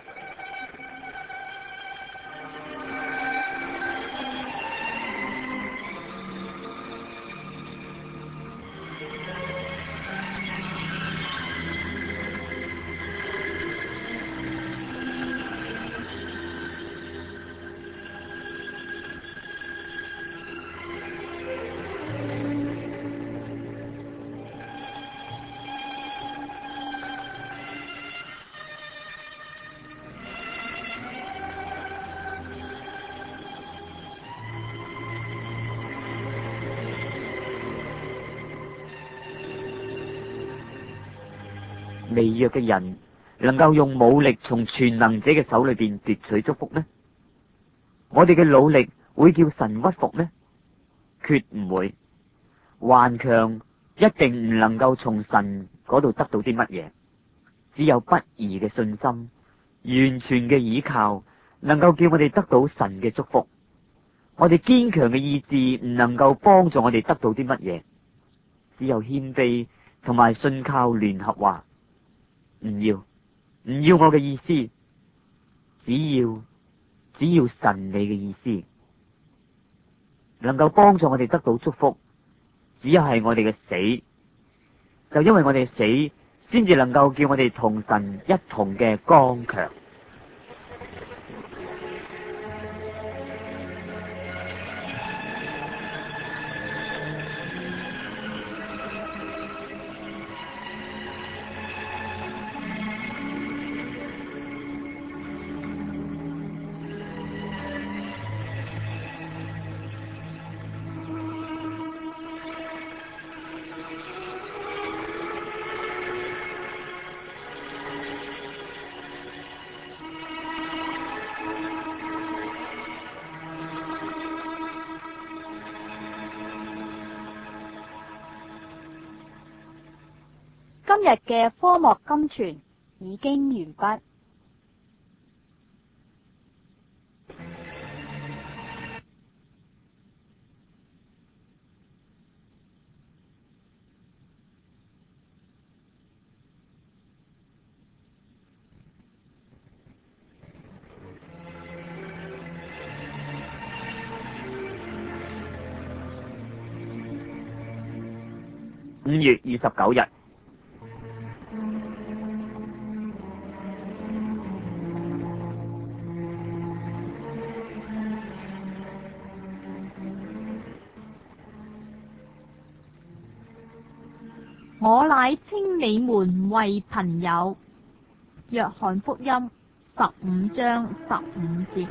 微弱嘅人能夠用武力從全能者嘅手裏邊奪取祝福咩？我哋嘅努力會叫神屈服咩？決唔會。頑強一定唔能夠從神嗰度得到啲乜嘢，只有不移嘅信心，完全嘅倚靠，能夠叫我哋得到神嘅祝福。我哋堅強嘅意志唔能夠幫助我哋得到啲乜嘢，只有謙卑同埋信靠聯合話。唔要我嘅意思，只要神你嘅意思，能夠幫助我哋得到祝福，只有係我哋嘅死，就因為我哋死，先至能夠叫我哋同神一同嘅剛強。 今日嘅科莫金傳已經完畢。 5月29日。 我乃稱你們為朋友。約翰福音15章15節。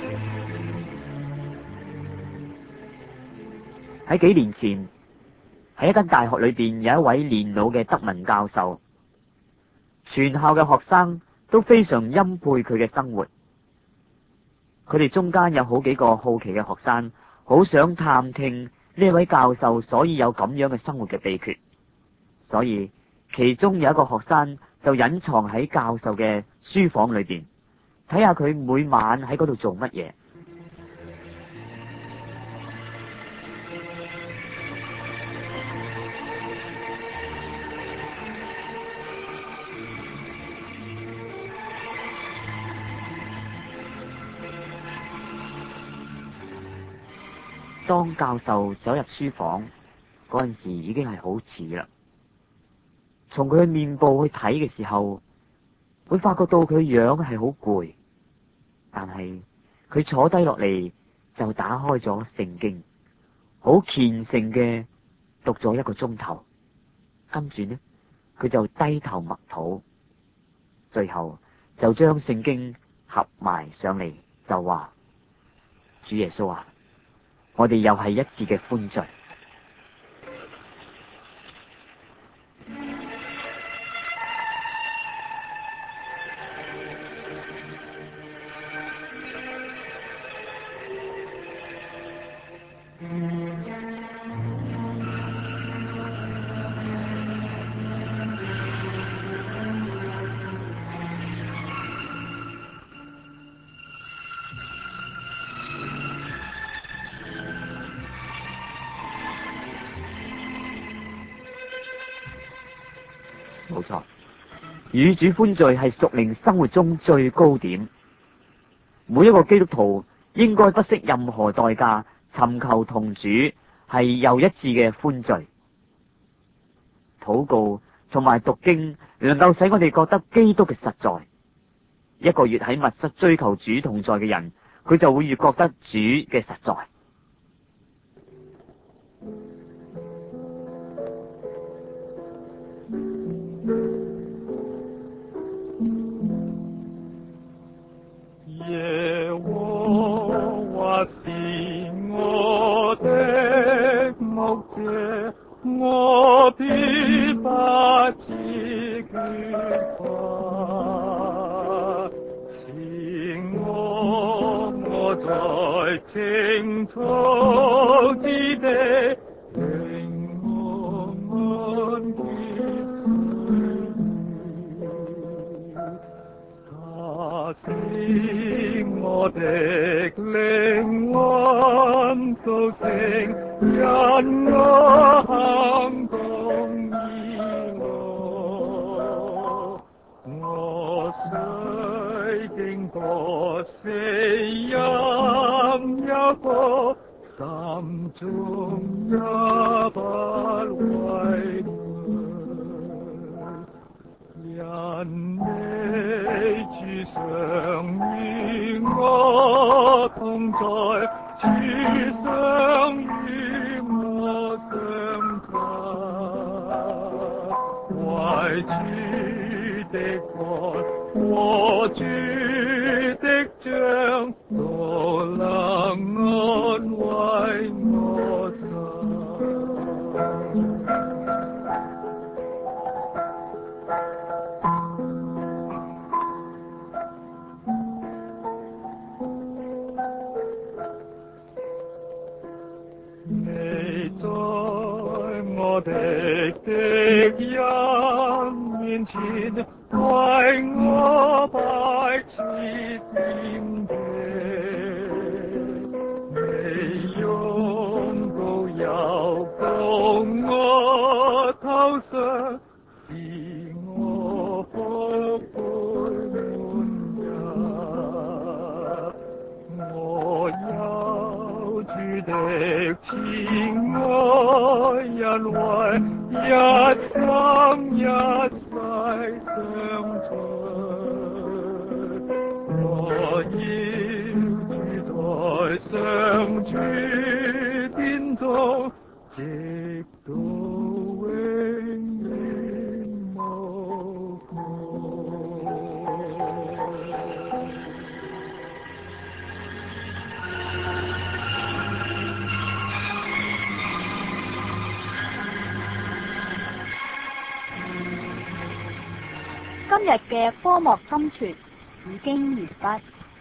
喺幾年前， 喺一間大學裏邊，有一位年老嘅德文教授，全校嘅學生都非常欽佩佢嘅生活。佢哋中間有好幾個好奇嘅學生，好想探聽呢位教授所以有咁樣嘅生活嘅秘訣。所以其中有一個學生就隱藏喺教授嘅書房裏邊，睇下佢每晚喺嗰度做乜嘢。當教授走入書房嗰陣時，已經係好遲啦。從佢嘅面部去睇嘅時候，會發覺到佢樣係好攰，但係佢坐低落嚟就打開咗聖經，好虔誠嘅讀咗1個鐘頭。跟住呢，佢就低頭默禱，最後就將聖經合埋上嚟，就話：主耶穌啊，我哋又係一致嘅歡聚。冇錯，與主歡聚係屬靈生活中最高點。每一個基督徒應該不惜任何代價尋求同主係又一致嘅歡聚。禱告同埋讀經能夠使我哋覺得基督嘅實在。一個越喺密室追求主同在嘅人，佢就會越覺得主嘅實在。 耶和華是我的牧者，我必不致缺乏。是我在青草之地，令我安歇使我的靈魂甦醒，因我行公義路。我雖經過死蔭幽谷，心中也不畏懼。因你主常與我同在，主常與我相親，為主的愛和主的杖，都能安慰我心。你在我的敵人面前，為我擺設筵席，你用膏油膏我頭上，使我福杯滿溢。我有主的慈愛恩惠，一生一世相隨。我要住在上主殿中，直到永遠無窮。 今日嘅科莫金傳已經完畢。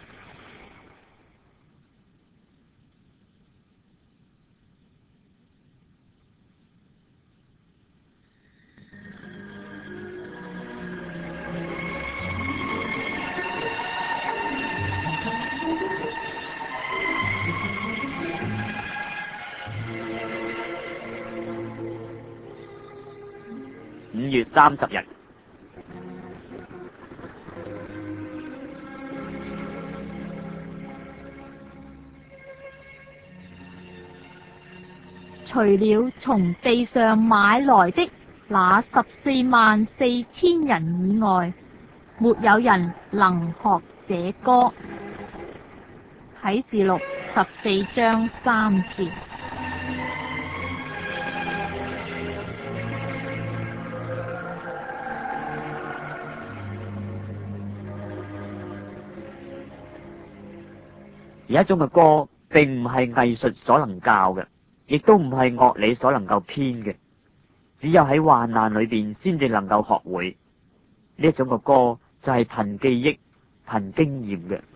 5月30日， 除了從地上買來的那144000人以外，沒有人能學這歌。啟示錄14章3節。 有一種嘅歌，並唔係藝術所能教嘅，亦都唔係樂理所能夠編嘅，只有喺患難裏邊先至能夠學會。呢一種嘅歌就係憑記憶、憑經驗嘅。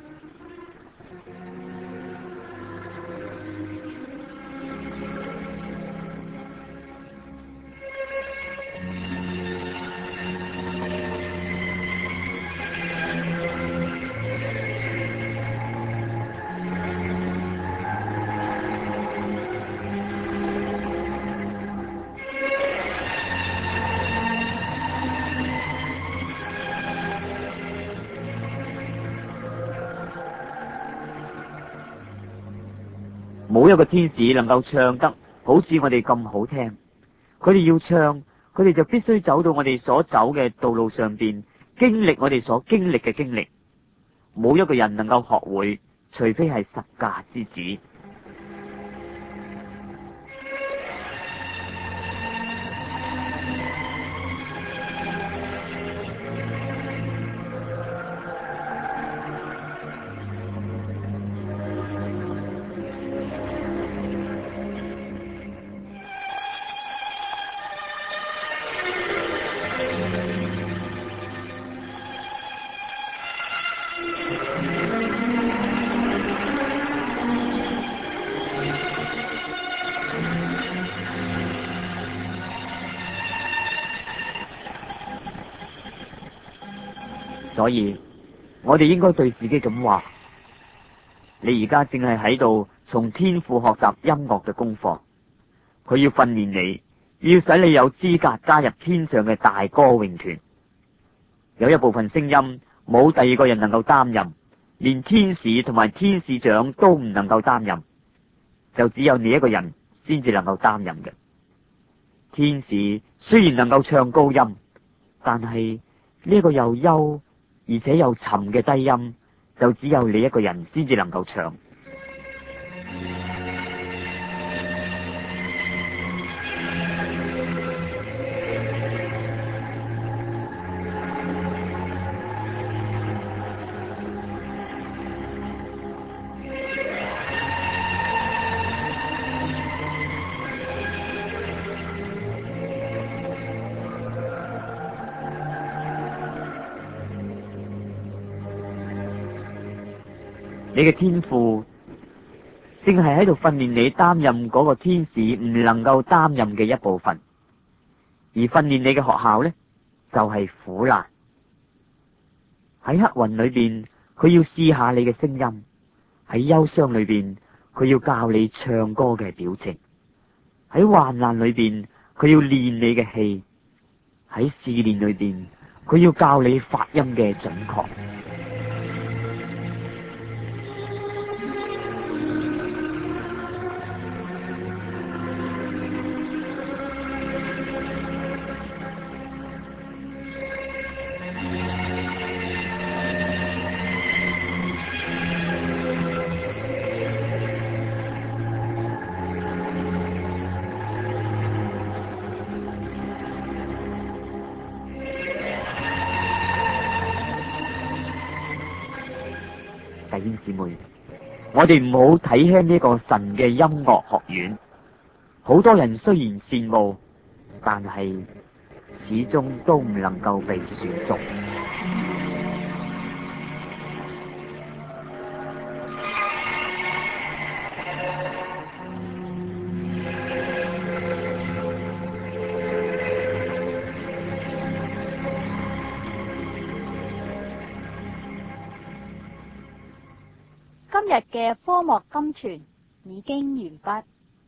冇一個天使能夠唱得好似我哋咁好聽。佢哋要唱，佢哋就必須走到我哋所走嘅道路上邊，經歷我哋所經歷嘅經歷。冇一個人能夠學會，除非係十架之子。所以我哋應該對自己咁話：你而家正係喺度從天父學習音樂嘅功課，佢要訓練你，要使你有資格加入天上嘅大歌詠團。有一部分聲音冇第二個人能夠擔任，連天使同埋天使長都唔能夠擔任，就只有你一個人先至能夠擔任嘅。天使雖然能夠唱高音，但係呢個又幽而且又沉嘅低音，就只有你一個人先至能夠唱。你嘅天父正係喺度訓練你擔任嗰個天使唔能夠擔任嘅一部分，而訓練你嘅學校呢，就係苦難。喺黑雲裏邊，佢要試下你嘅聲音；喺憂傷裏邊，佢要教你唱歌嘅表情；喺患難裏邊，佢要練你嘅氣；喺試煉裏邊，佢要教你發音嘅準確。弟兄姊妹，我哋唔好睇輕呢個神嘅音樂學院。好多人雖然羨慕，但係始終都唔能夠被選中。 今日嘅科莫金傳已經完畢。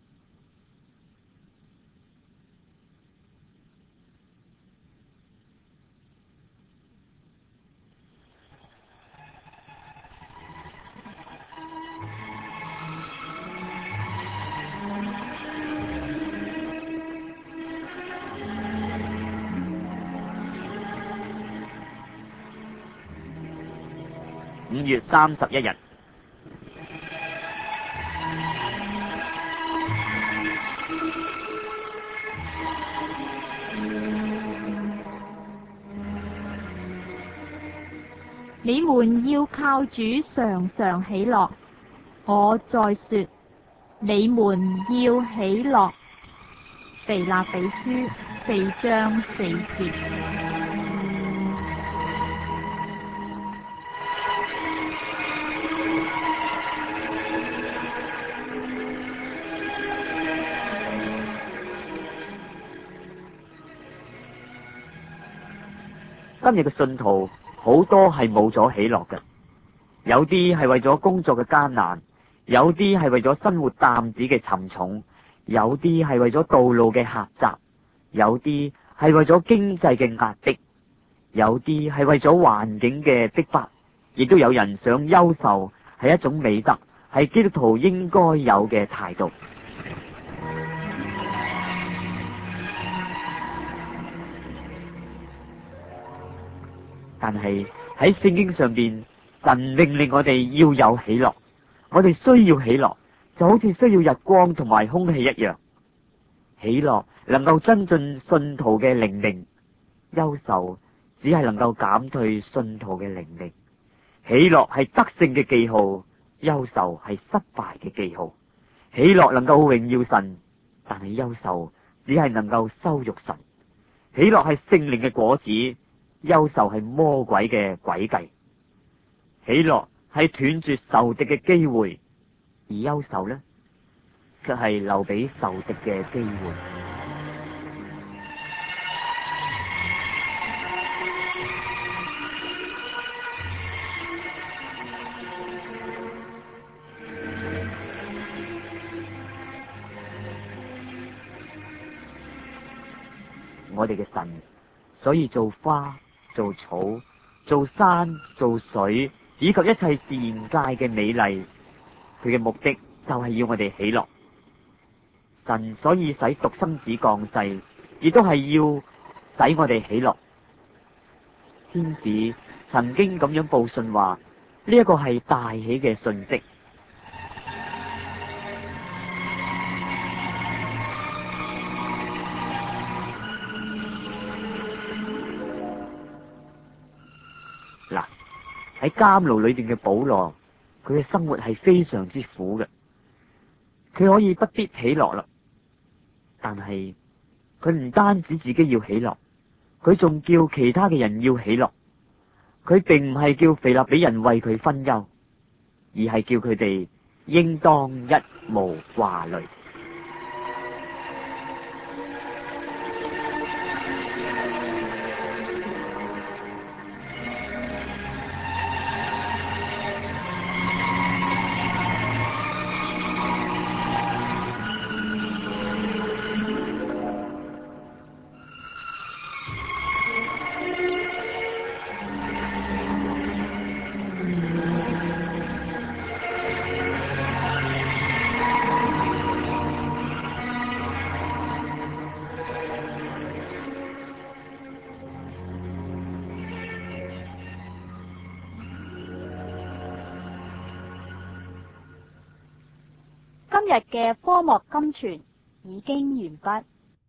5月31日。 你們要靠主常常喜樂。我再說，你們要喜樂。腓立比書4章4節。 今日嘅信徒好多係冇咗喜樂嘅，有啲係為咗工作嘅艱難，有啲係為咗生活擔子嘅沉重，有啲係為咗道路嘅狹窄，有啲係為咗經濟嘅壓迫，有啲係為咗環境嘅逼迫，亦都有人想憂愁係一種美德，係基督徒應該有嘅態度。但係喺聖經上邊，神命令我哋要有喜樂，我哋需要喜樂，就好似需要日光同埋空氣一樣。喜樂能夠增進信徒嘅靈命，憂愁只係能夠減退信徒嘅靈命。喜樂係得勝嘅記號，憂愁係失敗嘅記號。喜樂能夠榮耀神，但係憂愁只係能夠羞辱神。喜樂係聖靈嘅果子，憂愁係魔鬼嘅詭計。喜樂係斷絕仇敵嘅機會，而憂愁呢，卻係留俾仇敵嘅機會。我哋嘅神，所以做花、做草、做山、做水，以及一切自然界嘅美麗，佢嘅目的就係要我哋喜樂。神所以使獨生子降世，亦都係要使我哋喜樂。天使曾經咁樣報信話，呢一個係大喜嘅訊息。嗱，喺監牢裏邊嘅保羅，佢嘅生活係非常之苦嘅，佢可以不必喜樂啦，但係佢唔單止自己要喜樂，佢仲叫其他嘅人要喜樂。佢並唔係叫腓立比人為佢分憂，而係叫佢哋應當一無掛慮。 今日嘅科莫金傳已經完畢。